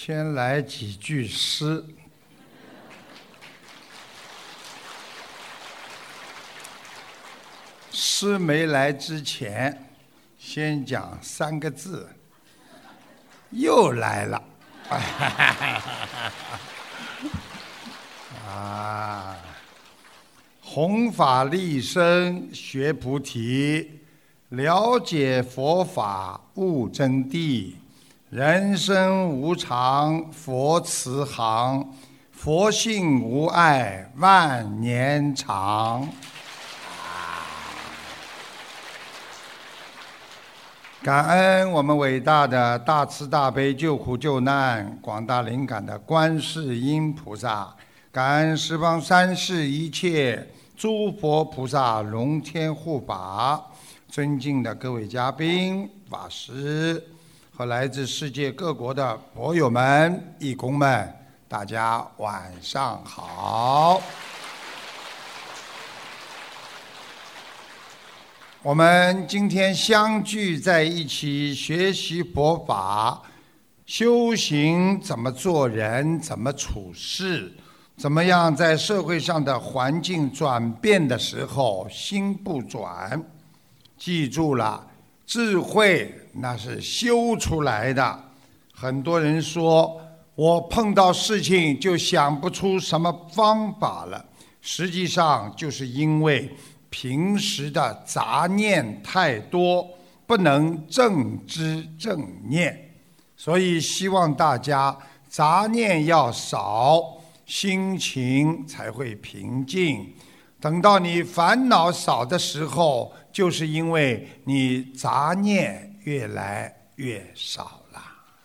先来几句诗。诗没来之前，先讲3个字，又来了。啊，弘法利生学菩提，了解佛法悟真谛。人生无常，佛慈航；佛性无碍，万年长。感恩我们伟大的大慈大悲救苦救难广大灵感的观世音菩萨，感恩十方三世一切诸佛菩萨龙天护法，尊敬的各位嘉宾、法师和来自世界各国的佛友们、义工们，大家晚上好。我们今天相聚在一起学习佛法，修行怎么做人，怎么处事，怎么样在社会上的环境转变的时候心不转。记住了，智慧那是修出来的。很多人说我碰到事情就想不出什么方法了，实际上就是因为平时的杂念太多，不能正知正念。所以希望大家杂念要少，心情才会平静。等到你烦恼少的时候，就是因为你杂念越来越少了。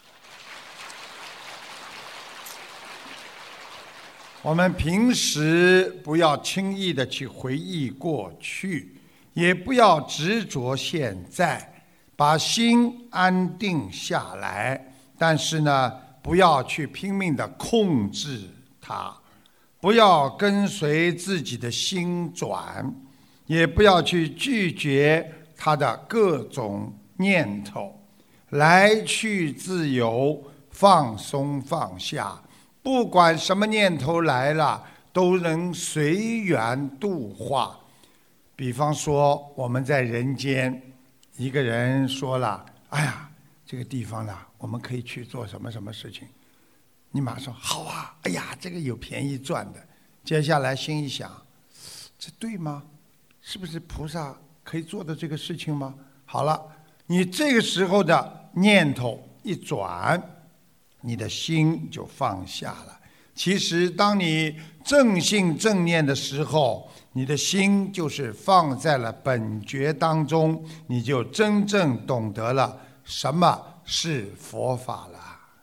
我们平时不要轻易的去回忆过去，也不要执着现在，把心安定下来。但是呢，不要去拼命的控制它，不要跟随自己的心转，也不要去拒绝它的各种念头，来去自由，放松放下。不管什么念头来了，都能随缘度化。比方说我们在人间，一个人说了，哎呀，这个地方呢，我们可以去做什么什么事情，你马上说好啊，哎呀，这个有便宜赚的。接下来心一想，这对吗？是不是菩萨可以做的这个事情吗？好了，你这个时候的念头一转，你的心就放下了。其实当你正信正念的时候，你的心就是放在了本觉当中，你就真正懂得了什么是佛法了。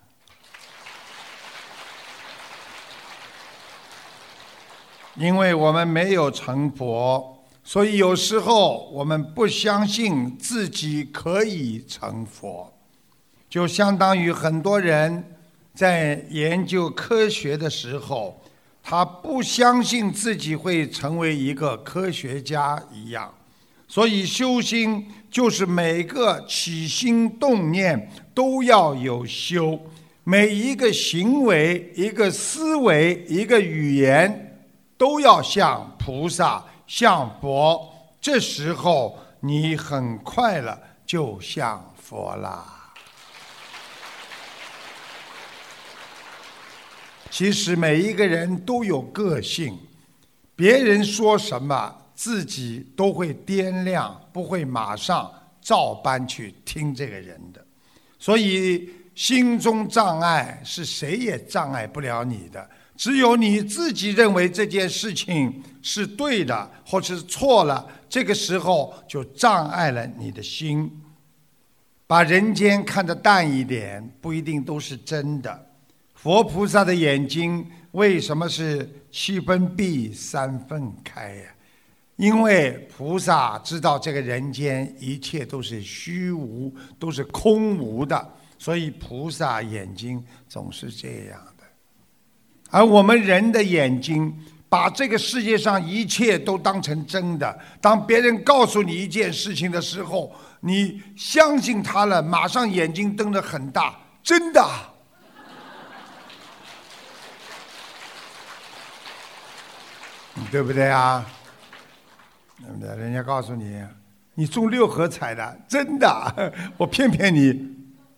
因为我们没有成佛，所以有时候我们不相信自己可以成佛，就相当于很多人在研究科学的时候，他不相信自己会成为一个科学家一样。所以修心就是每个起心动念都要有修，每一个行为、一个思维、一个语言都要像菩萨、像佛。这时候你很快了就像佛了。其实每一个人都有个性，别人说什么自己都会掂量，不会马上照搬去听这个人的。所以心中障碍是谁也障碍不了你的，只有你自己认为这件事情是对的或是错了，这个时候就障碍了你的心。把人间看得淡一点，不一定都是真的。佛菩萨的眼睛为什么是7分闭3分开呀？因为菩萨知道这个人间一切都是虚无，都是空无的，所以菩萨眼睛总是这样的。而我们人的眼睛把这个世界上一切都当成真的，当别人告诉你一件事情的时候，你相信他了，马上眼睛瞪得很大，真的。 对不对啊？对不对？人家告诉你，你中6合彩的，真的，我骗骗你，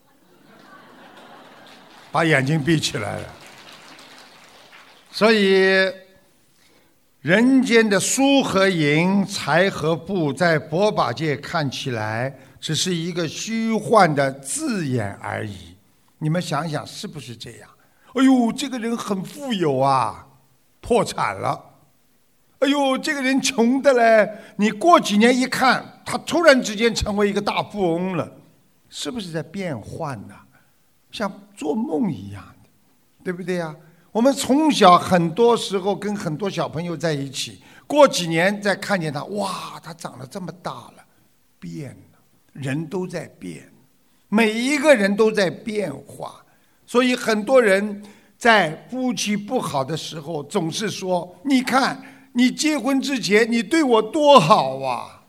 把眼睛闭起来了。所以，人间的输和赢、财和富，在佛法界看起来只是一个虚幻的字眼而已。你们想想，是不是这样？哎呦，这个人很富有啊，破产了。哎呦，这个人穷的嘞，你过几年一看，他突然之间成为一个大富翁了，是不是在变换呢？像做梦一样的，对不对呀？我们从小很多时候跟很多小朋友在一起，过几年再看见他，哇，他长得这么大了，变了，人都在变，每一个人都在变化。所以很多人在夫妻不好的时候，总是说，你看你结婚之前你对我多好啊。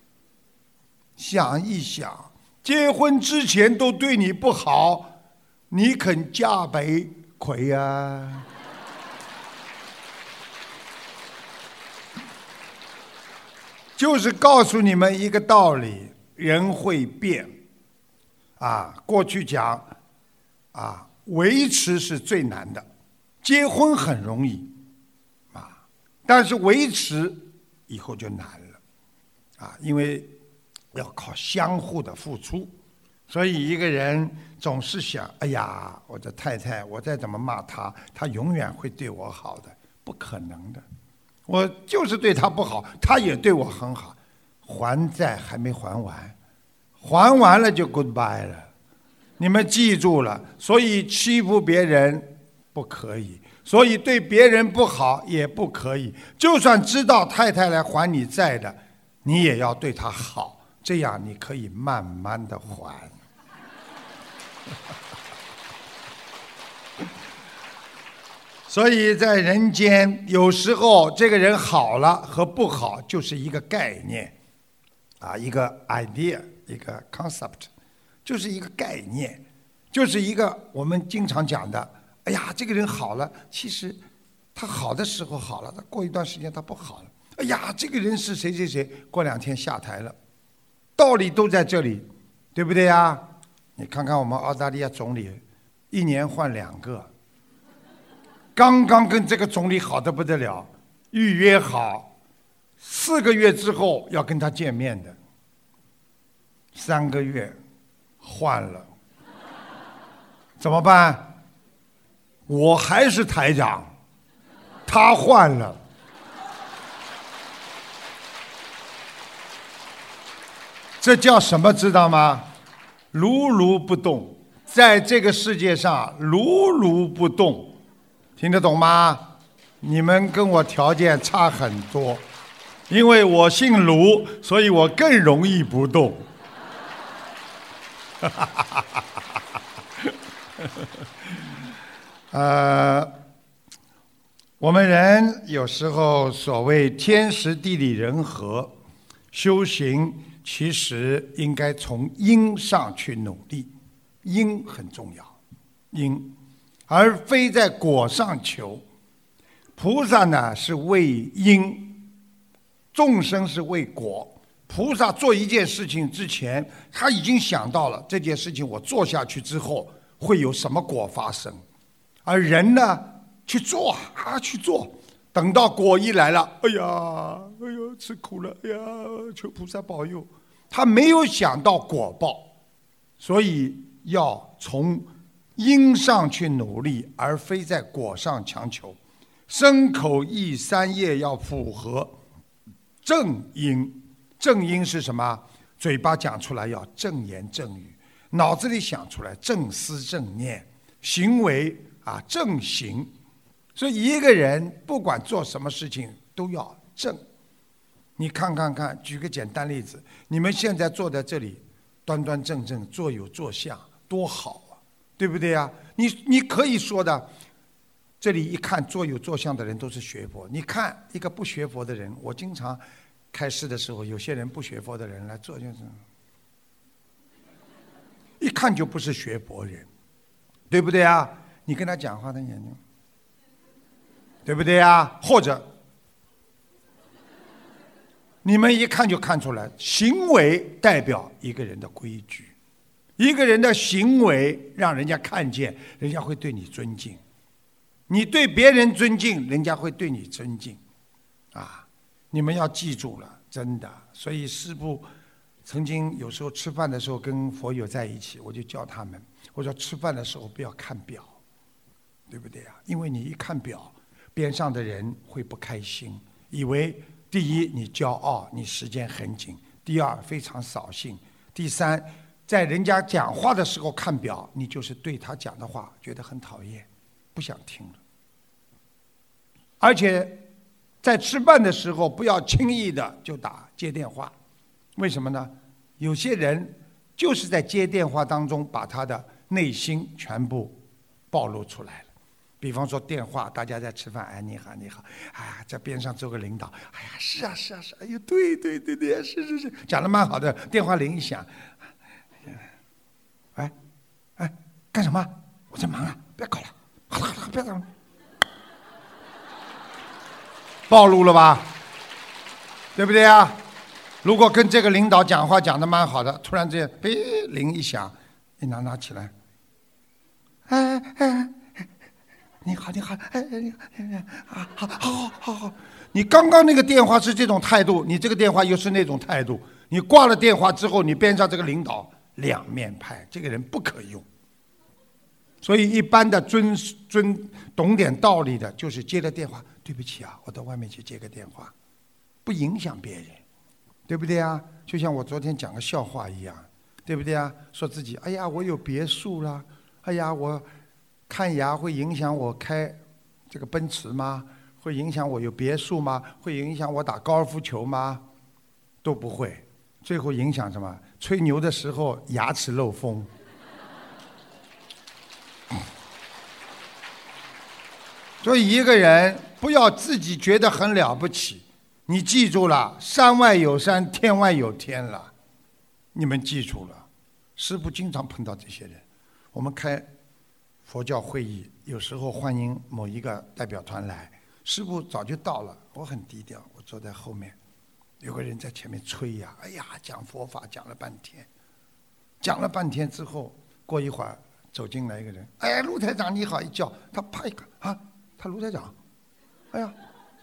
想一想，结婚之前都对你不好，你肯嫁给亏呀？就是告诉你们一个道理，人会变啊。过去讲啊，维持是最难的，结婚很容易啊，但是维持以后就难了啊，因为要靠相互的付出。所以一个人总是想，哎呀，我的太太，我再怎么骂她，她永远会对我好的，不可能的。我就是对她不好，她也对我很好，还债还没还完，还完了就 goodbye 了。你们记住了，所以欺负别人不可以，所以对别人不好也不可以。就算知道太太来还你债的，你也要对她好，这样你可以慢慢的还。所以在人间，有时候这个人好了和不好就是一个概念啊，一个 idea， 一个 concept， 就是一个概念，就是一个我们经常讲的，哎呀，这个人好了，其实他好的时候好了，他过一段时间他不好了。哎呀，这个人是谁谁谁，过2天下台了，道理都在这里，对不对呀？你看看我们澳大利亚总理，1年换2个，刚刚跟这个总理好得不得了，预约好4个月之后要跟他见面的，3个月换了，怎么办？我还是台长，他换了。这叫什么知道吗？如如不动，在这个世界上如如不动，听得懂吗？你们跟我条件差很多，因为我姓卢，所以我更容易不动。我们人有时候所谓天时地利人和，修行其实应该从因上去努力，因很重要，因，而非在果上求。菩萨呢是为因，众生是为果。菩萨做一件事情之前，他已经想到了这件事情我做下去之后会有什么果发生，而人呢去做啊去做，等到果一来了，哎呀吃苦了，哎呀求菩萨保佑，他没有想到果报，所以要从因上去努力，而非在果上强求。身口意三业要符合正因。正因是什么？嘴巴讲出来要正言正语，脑子里想出来正思正念，行为正行。所以一个人不管做什么事情都要正。你看看看，举个简单例子，你们现在坐在这里端端正正，坐有坐相，多好啊，对不对呀？你可以说的，这里一看坐有坐相的人都是学佛，你看一个不学佛的人，我经常开示的时候，有些人不学佛的人来做，就是一看就不是学佛人，对不对啊？你跟他讲话，他眼睛，对不对啊？或者你们一看就看出来，行为代表一个人的规矩，一个人的行为让人家看见，人家会对你尊敬。你对别人尊敬，人家会对你尊敬。你们要记住了，真的。所以师父曾经有时候吃饭的时候跟佛友在一起，我就教他们，我说吃饭的时候不要看表，对不对啊？因为你一看表，边上的人会不开心，以为第一你骄傲，你时间很紧；第二非常扫兴；第三在人家讲话的时候看表，你就是对他讲的话觉得很讨厌，不想听了。而且在吃饭的时候不要轻易的就接电话，为什么呢？有些人就是在接电话当中把他的内心全部暴露出来了。比方说电话，大家在吃饭，哎，你好，你好，哎呀，在边上坐个领导，哎呀，是啊，是啊，是啊，哎呦，对对对对，是，讲得蛮好的。电话铃一响，哎，干什么？我在忙啊，不要搞了，好了，不要搞了。暴露了吧，对不对啊？如果跟这个领导讲话讲得蛮好的，突然之间，铃一响，你拿起来，你好，你好，好，你刚刚那个电话是这种态度，你这个电话又是那种态度，你挂了电话之后，你边上这个领导两面派，这个人不可用。所以一般的懂点道理的，就是接了电话，对不起啊，我到外面去接个电话，不影响别人，对不对啊？就像我昨天讲个笑话一样，对不对啊？说自己，哎呀，我有别墅了，哎呀，我看牙会影响我开这个奔驰吗？会影响我有别墅吗？会影响我打高尔夫球吗？都不会，最后影响什么？吹牛的时候牙齿漏风。所以一个人不要自己觉得很了不起，你记住了，山外有山，天外有天了。你们记住了，师父经常碰到这些人。我们开佛教会议，有时候欢迎某一个代表团来，师父早就到了，我很低调，我坐在后面，有个人在前面吹呀，哎呀，讲佛法讲了半天，讲了半天之后，过一会儿走进来一个人，哎，陆台长你好，一叫他啪一个啊。他卢台长，哎呀，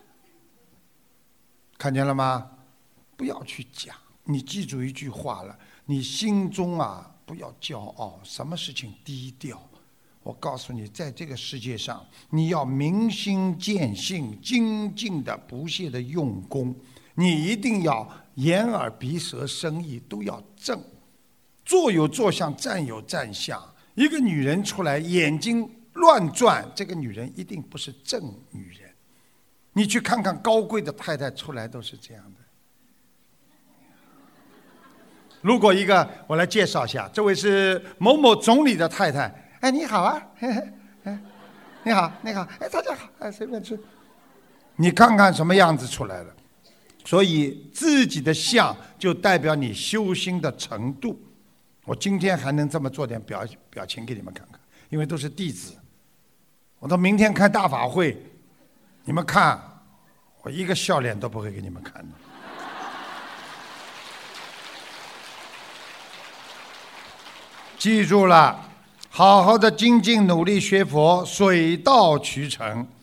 看见了吗？不要去讲，你记住一句话了，你心中不要骄傲，什么事情低调。我告诉你，在这个世界上，你要明心见性，精进的不懈的用功，你一定要眼耳鼻舌身意都要正，坐有坐相，站有站相。一个女人出来，眼睛乱转，这个女人一定不是正女人。你去看看高贵的太太出来都是这样的。如果我来介绍一下，这位是某某总理的太太，哎，你好啊，你好，哎，大家好，哎，随便吃。你看看什么样子出来了。所以自己的相就代表你修心的程度。我今天还能这么做点表情给你们看看，因为都是弟子。我到明天开大法会，你们看，我一个笑脸都不会给你们看的。记住了，好好的精进努力学佛，水到渠成。